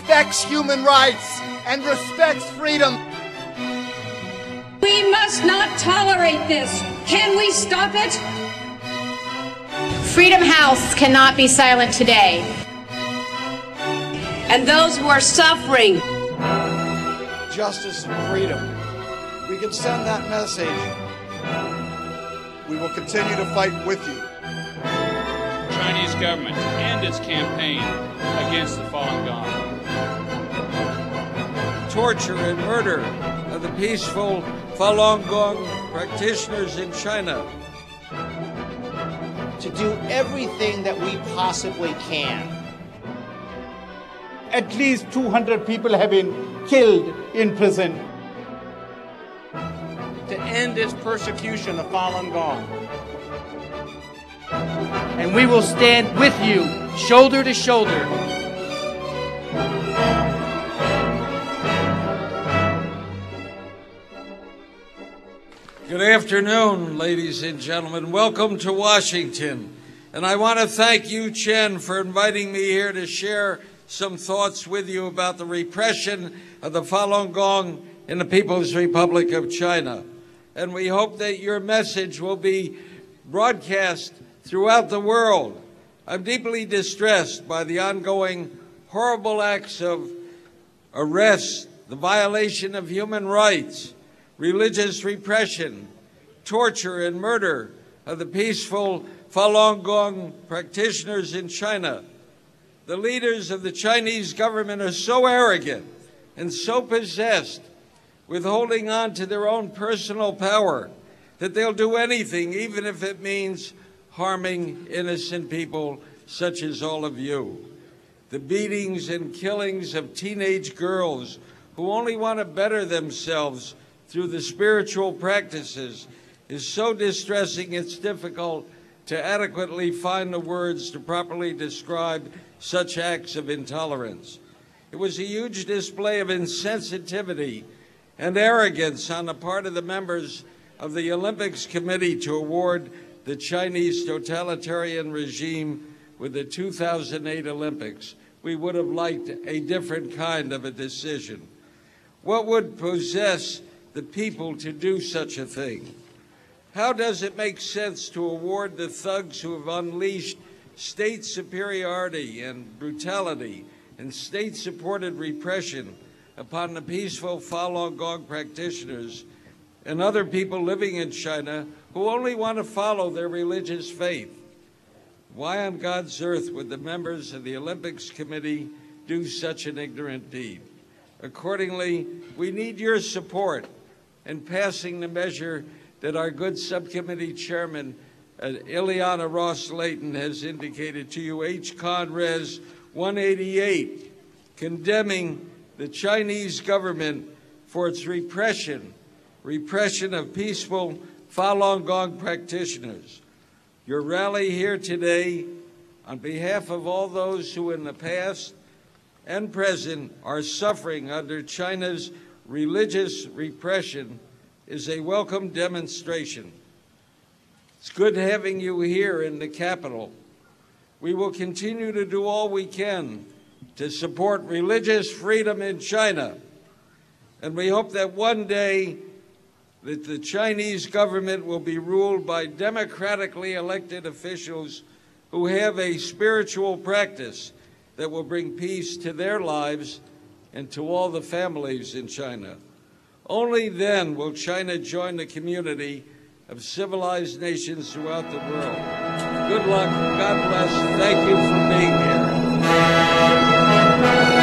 respects human rights and respects freedom. We must not tolerate this. Can we stop it? Freedom House cannot be silent today. And those who are suffering. Justice and freedom. We can send that message. We will continue to fight with you. Chinese government to end its campaign against the Falun Gong. Torture and murder of the peaceful Falun Gong practitioners in China. To do everything that we possibly can. At least 200 people have been killed in prison. To end its persecution of Falun Gong. And we will stand with you, shoulder to shoulder. Good afternoon, ladies and gentlemen. Welcome to Washington. And I want to thank you, Chen, for inviting me here to share some thoughts with you about the repression of the Falun Gong in the People's Republic of China. And we hope that your message will be broadcast throughout the world. I'm deeply distressed by the ongoing horrible acts of arrest, the violation of human rights, religious repression, torture and murder of the peaceful Falun Gong practitioners in China. The leaders of the Chinese government are so arrogant and so possessed with holding on to their own personal power that they'll do anything, even if it means harming innocent people such as all of you. The beatings and killings of teenage girls who only want to better themselves through the spiritual practices is so distressing it's difficult to adequately find the words to properly describe such acts of intolerance. It was a huge display of insensitivity and arrogance on the part of the members of the Olympics Committee to award the Chinese totalitarian regime with the 2008 Olympics. We would have liked a different kind of a decision. What would possess the people to do such a thing? How does it make sense to award the thugs who have unleashed state superiority and brutality and state-supported repression upon the peaceful Falun Gong practitioners and other people living in China who only want to follow their religious faith? Why on God's earth would the members of the Olympics Committee do such an ignorant deed? Accordingly, we need your support in passing the measure that our good subcommittee chairman, Ileana Ros-Lehtinen, has indicated to you, H-Con Res 188, condemning the Chinese government for its repression of peaceful Falun Gong practitioners. Your rally here today, on behalf of all those who in the past and present are suffering under China's religious repression, is a welcome demonstration. It's good having you here in the Capitol. We will continue to do all we can to support religious freedom in China. And we hope that one day that the Chinese government will be ruled by democratically elected officials who have a spiritual practice that will bring peace to their lives and to all the families in China. Only then will China join the community of civilized nations throughout the world. Good luck. God bless. Thank you for being here.